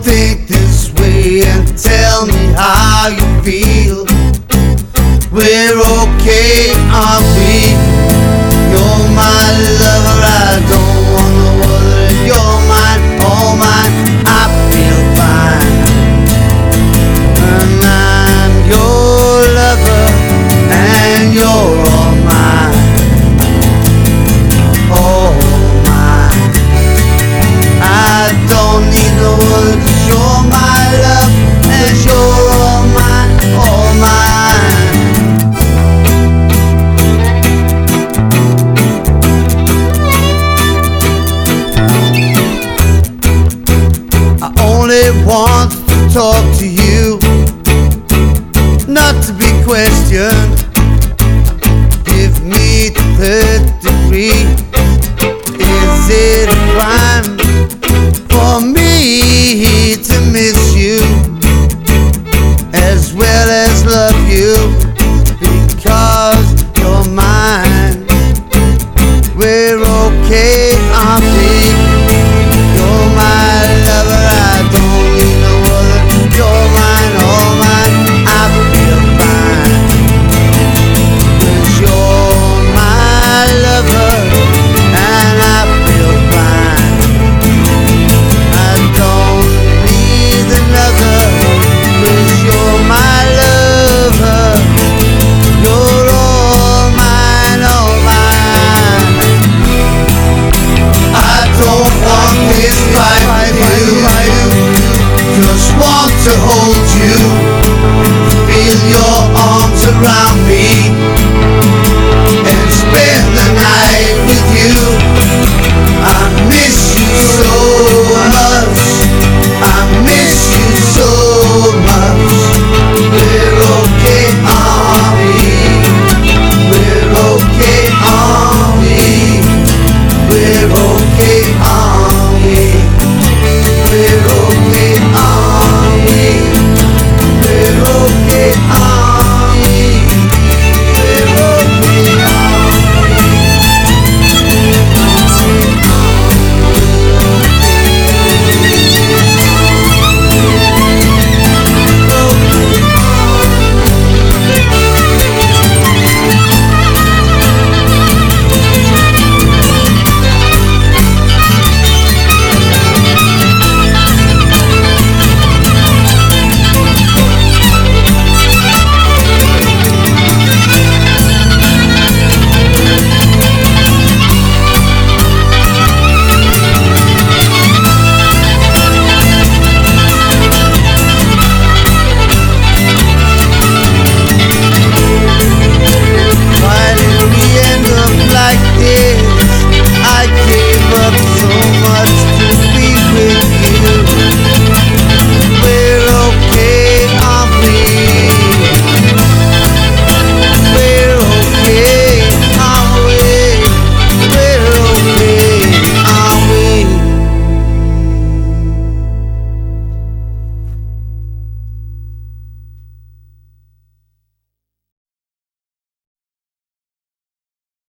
think this way and tell me how you feel. We're okay, aren't we? You're my lover, I don't wanna worry. You're mine, all mine, I feel fine. And I'm your lover, and you're all mine, all mine. I don't need no words to show my love, and you're all mine, all mine. I only want to talk to you, not to be questioned.